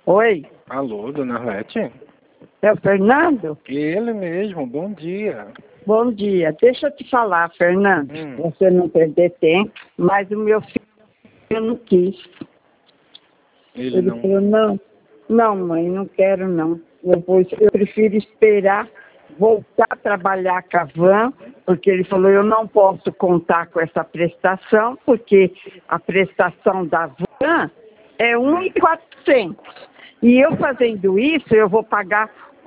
Oi, Alô, dona Arlete? é o Fernando? Ele mesmo, bom dia. Bom dia. Deixa eu te falar, Fernando, você não perder tempo, mas o meu filho não quis. Ele Não... falou, não, mãe, não quero não. Eu prefiro esperar voltar a trabalhar com a van, porque ele falou, eu não posso contar com essa prestação, porque a prestação da van é 1.400. E eu fazendo isso, eu vou pagar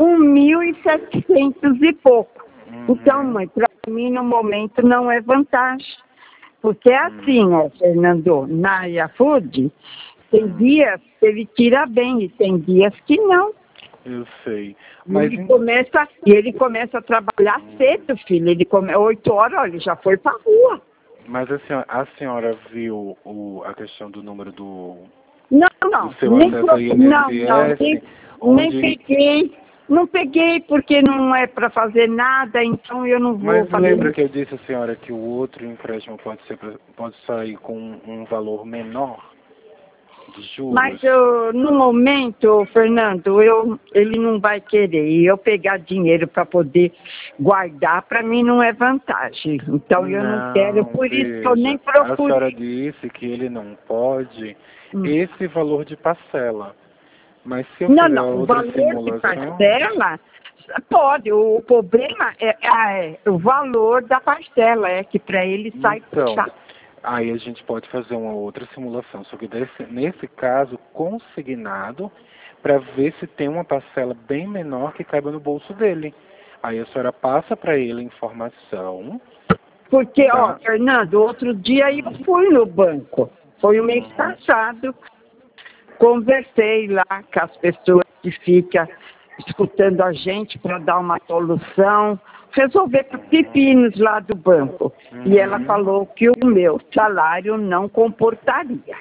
1.700 e pouco. Então, mãe, para mim no momento não é vantagem. Porque é assim, ó, Fernando, na iFood, tem dias que ele tira bem e tem dias que não. Eu sei. Mas Ele começa a trabalhar cedo, filho. 8 horas, olha, ele já foi pra rua. Mas a senhora viu a questão do número do Não, seu acesso ao INSS? nem peguei. Não peguei porque não é para fazer nada, então eu não vou Mas fazer. lembra que eu disse à senhora que o outro empréstimo pode sair com um valor menor de juros? Mas no momento, Fernando, ele não vai querer. E eu pegar dinheiro para poder guardar, para mim não é vantagem. Então eu não quero, por isso que eu nem procuro. A senhora disse que ele não pode esse valor de parcela. Mas se eu fizer outra simulação... O valor de parcela pode. O problema é o valor da parcela, é que para ele sai puxar. Aí a gente pode fazer uma outra simulação, só que nesse caso consignado, para ver se tem uma parcela bem menor que caiba no bolso dele. Aí a senhora passa para ele a informação. Porque, ó, Fernando, outro dia eu fui no banco, foi o mês passado, conversei lá com as pessoas que ficam escutando a gente para dar uma solução, resolver pepinos lá do banco. E ela falou que o meu salário não comportaria.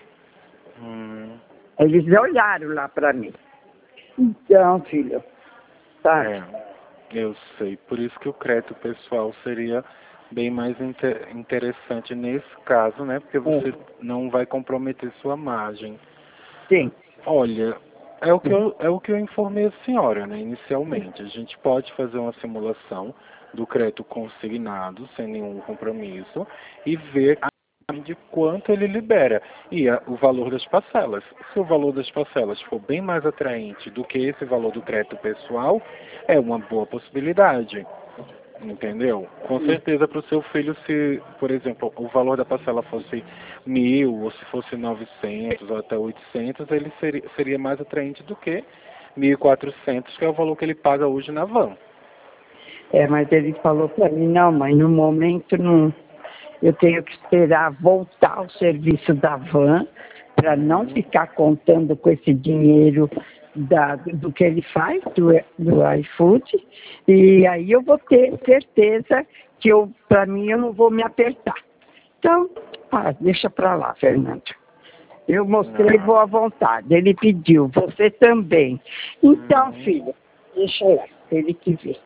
Eles olharam lá para mim. Então, filho, sabe? Eu sei. Por isso que o crédito pessoal seria bem mais interessante nesse caso, né? Porque você não vai comprometer sua margem. Sim. Olha, é o que eu informei a senhora, né? Inicialmente. A gente pode fazer uma simulação do crédito consignado, sem nenhum compromisso, e ver de quanto ele libera e o valor das parcelas. Se o valor das parcelas for bem mais atraente do que esse valor do crédito pessoal, é uma boa possibilidade. Entendeu? Com certeza para o seu filho, se, por exemplo, o valor da parcela fosse 1.000, ou se fosse 900 ou até 800, ele seria mais atraente do que 1.400, que é o valor que ele paga hoje na van. Mas ele falou para mim, não, mãe, no momento não, eu tenho que esperar voltar ao serviço da van para não ficar contando com esse dinheiro do que ele faz, do iFood, e aí eu vou ter certeza que para mim eu não vou me apertar. Então, deixa para lá, Fernando. Eu mostrei boa vontade, ele pediu, você também. Então, filho, deixa lá, ele que vê.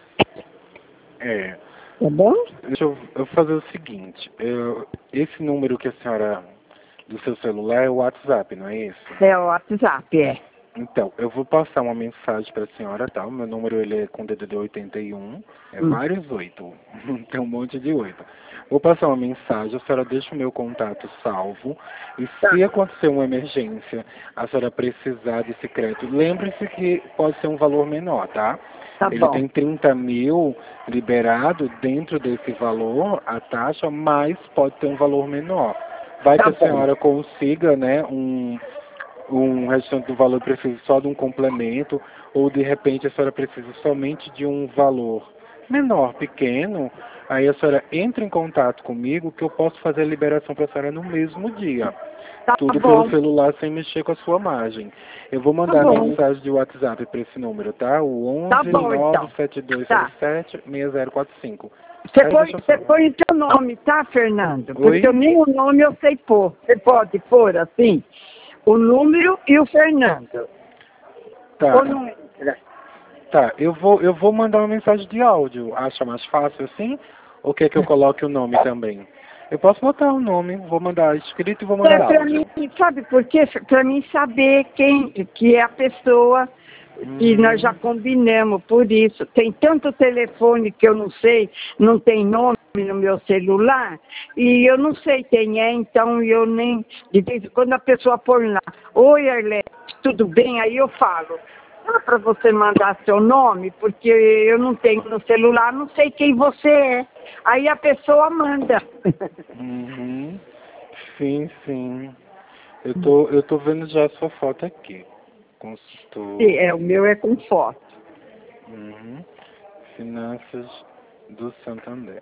Tá bom? Deixa eu fazer o seguinte, esse número que a senhora, do seu celular é o WhatsApp, não é isso? É o WhatsApp, Então, eu vou passar uma mensagem para a senhora, tá? O meu número ele é com DDD 81, vários 8, tem um monte de 8. Vou passar uma mensagem, a senhora deixa o meu contato salvo, e se acontecer uma emergência, a senhora precisar desse crédito, lembre-se que pode ser um valor menor, tá? Ele tem 30 mil liberado dentro desse valor, a taxa, mas pode ter um valor menor. Vai que a senhora consiga, né, um restante do valor precisa só de um complemento, ou de repente a senhora precisa somente de um valor menor, pequeno, aí a senhora entra em contato comigo que eu posso fazer a liberação para a senhora no mesmo dia. Tudo pelo celular sem mexer com a sua margem. Eu vou mandar mensagem de WhatsApp para esse número, tá? O 11-97277-6045. Você põe o seu nome, tá, Fernando? Porque nem o nome eu sei pôr. Você pode pôr assim? O número e o Fernando. Ou não entra? Tá, eu vou mandar uma mensagem de áudio. Acha mais fácil assim? Ou quer que eu coloque o nome também? Eu posso botar o nome, vou mandar escrito e vou mandar Para áudio. mim, sabe por quê? Para mim saber quem que é a pessoa que nós já combinamos, por isso. Tem tanto telefone que eu não sei, não tem nome no meu celular, e eu não sei quem é, então eu nem... De vez em quando a pessoa põe lá, oi Arlete, tudo bem? Aí eu falo, dá para você mandar seu nome? Porque eu não tenho no celular, não sei quem você é. Aí a pessoa manda. Uhum. Sim, sim. Eu tô vendo já a sua foto aqui. Consultor. O meu é com foto. Uhum. Finanças do Santander.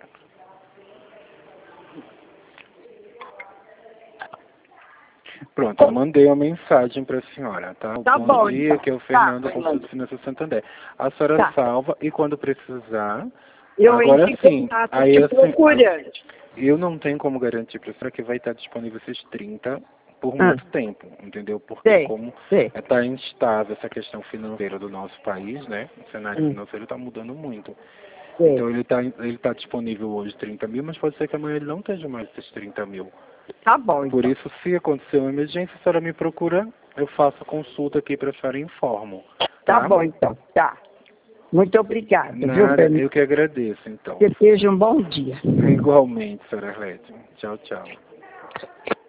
Pronto, eu mandei uma mensagem para a senhora, tá? Tá Bom bom, dia, então. que é o Tá, Fernando, consultor do Finanças do Santander. A senhora tá. salva e quando precisar. Eu entro Agora em sim, contato aí te assim, procurando. eu não tenho como garantir para a senhora que vai estar disponível esses 30 por Ah, muito tempo, entendeu? Porque sei, como sei. está instável essa questão financeira do nosso país, né? O cenário Hum, financeiro está mudando muito. sei. Então ele tá disponível hoje 30 mil, mas pode ser que amanhã ele não esteja mais esses 30 mil. Tá bom, Por então. isso, se acontecer uma emergência, a senhora me procura, eu faço a consulta aqui para a senhora e informo, Tá tá? bom, então. Tá. Muito obrigada, viu, Nada, Fernando? eu que agradeço, então. Que seja um bom dia. Igualmente, senhora Arlete. Tchau, tchau.